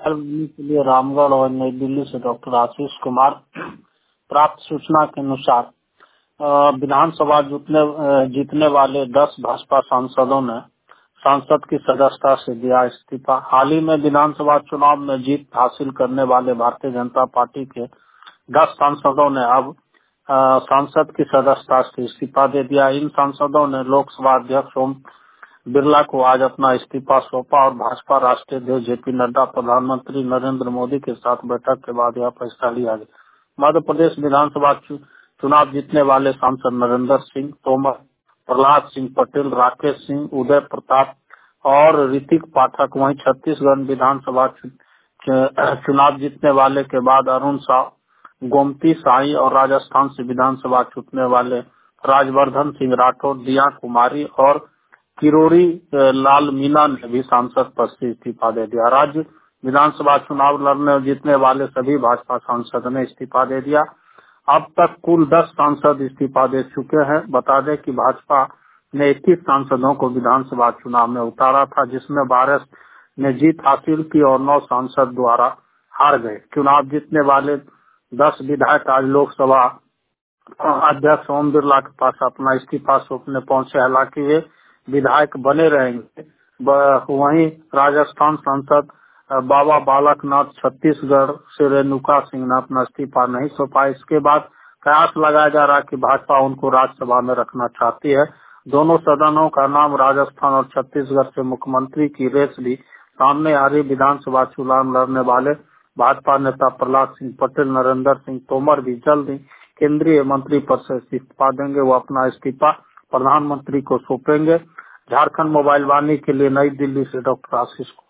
के लिए रामगढ़ और नई दिल्ली से डॉक्टर आशीष कुमार। प्राप्त सूचना के अनुसार विधानसभा जीतने वाले 10 भाजपा सांसदों ने सांसद की सदस्यता से दिया इस्तीफा। हाल ही में विधानसभा चुनाव में जीत हासिल करने वाले भारतीय जनता पार्टी के 10 सांसदों ने अब सांसद की सदस्यता से इस्तीफा दे दिया। इन सांसदों ने लोकसभा अध्यक्ष ओम बिरला को आज अपना इस्तीफा सौंपा और भाजपा राष्ट्रीय अध्यक्ष जेपी नड्डा, प्रधानमंत्री नरेंद्र मोदी के साथ बैठक के बाद यह फैसला लिया गया। मध्य प्रदेश विधानसभा चुनाव जीतने वाले सांसद नरेंद्र सिंह तोमर, प्रहलाद सिंह पटेल, राकेश सिंह, उदय प्रताप और ऋतिक पाठक, वहीं छत्तीसगढ़ विधानसभा चुनाव जीतने वाले के बाद अरुण साव, गोमती साई और राजस्थान से विधानसभा जीतने वाले राजवर्धन सिंह राठौर, दिया कुमारी और किरोड़ी लाल मीणा ने भी सांसद पद से इस्तीफा दे दिया। राज्य विधानसभा चुनाव लड़ने और जीतने वाले सभी भाजपा सांसद ने इस्तीफा दे दिया। अब तक कुल 10 सांसद इस्तीफा दे चुके हैं। बता दें कि भाजपा ने 21 सांसदों को विधानसभा चुनाव में उतारा था, जिसमें 12 ने जीत हासिल की और 9 सांसद द्वारा हार गए। चुनाव जीतने वाले 10 विधायक आज लोकसभा अध्यक्ष ओम बिरला के पास अपना इस्तीफा सौंपने पहुंचे। हालांकि वे विधायक बने रहेंगे। वहीं राजस्थान सांसद बाबा बालकनाथ, छत्तीसगढ़ से रेणुका सिंह ने अपना इस्तीफा नहीं सौंपा। इसके बाद कयास लगाया जा रहा है कि भाजपा उनको राज्यसभा में रखना चाहती है। दोनों सदनों का नाम राजस्थान और छत्तीसगढ़ से मुख्यमंत्री की रेस भी सामने आ रही। विधानसभा चुनाव लड़ने वाले भाजपा नेता प्रहलाद सिंह पटेल, नरेंद्र सिंह तोमर भी जल्द ही केंद्रीय मंत्री पद से इस्तीफा देंगे। वो अपना इस्तीफा प्रधानमंत्री को सौंपेंगे। झारखंड मोबाइल वाणी के लिए नई दिल्ली से डॉक्टर आशीष